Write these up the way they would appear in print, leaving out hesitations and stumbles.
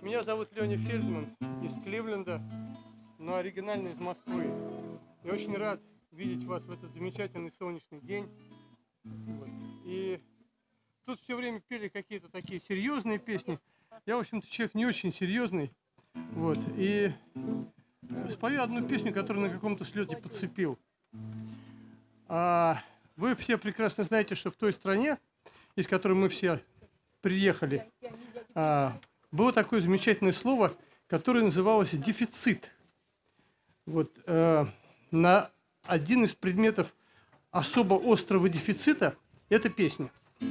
Меня зовут Леня Фельдман из Кливленда, но оригинально из Москвы. Я очень рад видеть вас в этот замечательный солнечный день. Вот. И тут все время пели какие-то такие серьезные песни. Я, в общем-то, человек не очень серьезный. Вот. И спою одну песню, которую на каком-то слете подцепил. Вы все прекрасно знаете, что в той стране, из которой мы все приехали, было такое замечательное слово, которое называлось дефицит. Вот, на один из предметов особо острого дефицита это песня.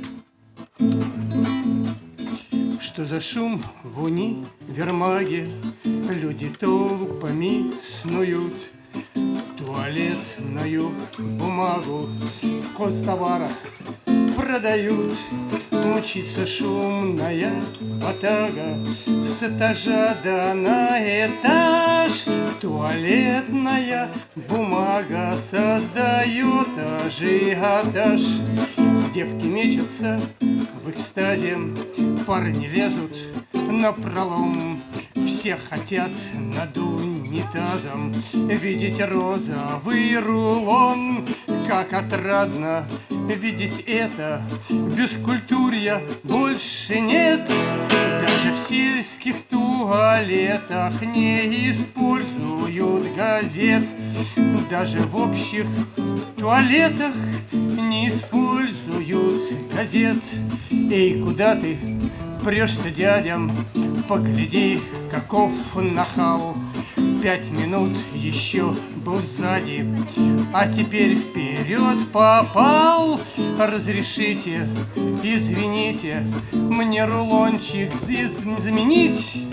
Что за шум в универмаге, люди толпами снуют, туалетную бумагу в констоварах продают. Мчится шумная ватага с этажа на этаж. Туалетная бумага создает ажиотаж. Девки мечутся в экстазе, парни лезут напролом. Все хотят над унитазом видеть розовый рулон. Как отрадно видеть это, бескультурья больше нет. Даже в сельских туалетах не используют газет. Даже в общих туалетах не используют газет. Эй, куда ты прешься, дядям? Погляди, каков нахал. 5 минут еще был сзади, а теперь вперед попал. Разрешите, извините, мне рулончик заменить,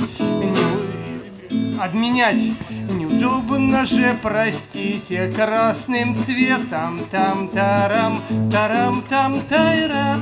обменять неудобно же, простите, красным цветом. Там-тарам, тарам-там-тайра,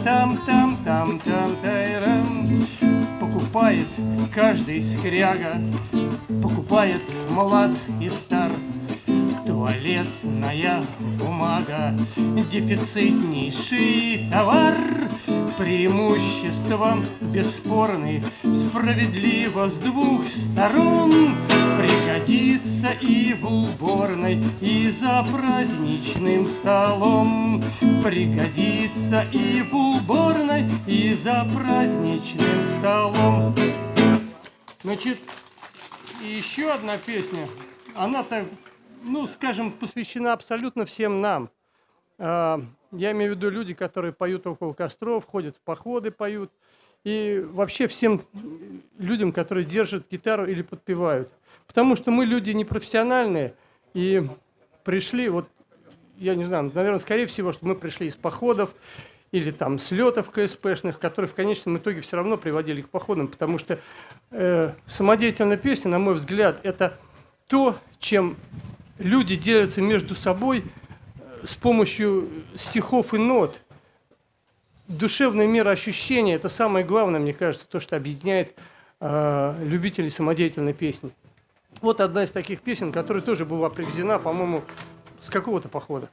там-там-там-там-там-тайрам. Покупает каждый скряга, покупает млад и стар. Туалетная бумага – дефицитнейший товар. Преимущества бесспорны, справедливо с двух сторон. Пригодится и в уборной, и за праздничным столом. Пригодится и в уборной, и за праздничным столом. Значит, и еще одна песня, она так, скажем, посвящена абсолютно всем нам. Я имею в виду люди, которые поют около костров, ходят в походы, поют. И вообще всем людям, которые держат гитару или подпевают. Потому что мы люди непрофессиональные и пришли, я не знаю, наверное, скорее всего, что мы пришли из походов или там слетов КСПшных, которые в конечном итоге все равно приводили к походам, потому что самодеятельная песня, на мой взгляд, это то, чем люди делятся между собой с помощью стихов и нот. Душевное мироощущение – это самое главное, мне кажется, то, что объединяет любителей самодеятельной песни. Вот одна из таких песен, которая тоже была привезена, по-моему, с какого-то похода.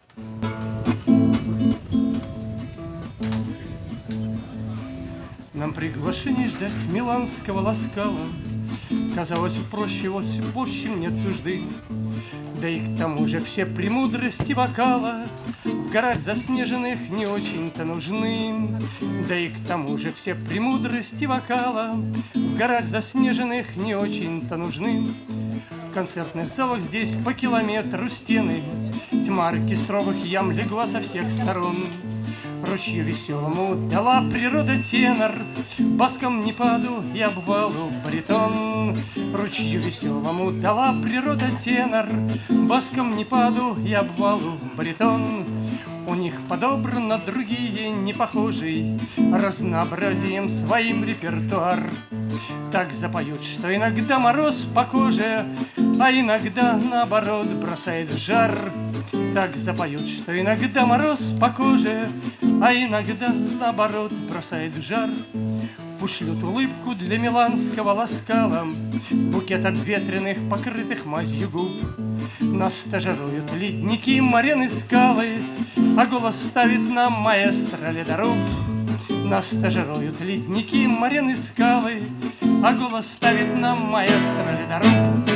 Нам приглашение ждать миланского ласкала казалось проще, в общем нет нужды. Да и к тому же все премудрости вокала в горах заснеженных не очень-то нужны. Да и к тому же все премудрости вокала в горах заснеженных не очень-то нужны. В концертных залах здесь по километру стены, тьма оркестровых ям легла со всех сторон. Ручью веселому дала природа тенор, баском непаду и обвалу баритон. Ручью веселому дала природа тенор, баском непаду и обвалу баритон. У них подобрано другие непохожий разнообразием своим репертуар. Так запоют, что иногда мороз по коже, а иногда наоборот бросает в жар. Так запоют, что иногда мороз по коже, а иногда наоборот бросает в жар. Пошлют улыбку для миланского ласкала, букет обветренных, покрытых мазью губ. Нас стажируют ледники, морены, скалы, а голос ставит нам маэстро ледоруб. Нас стажируют ледники, морены, скалы, а голос ставит нам маэстро Ледоруб.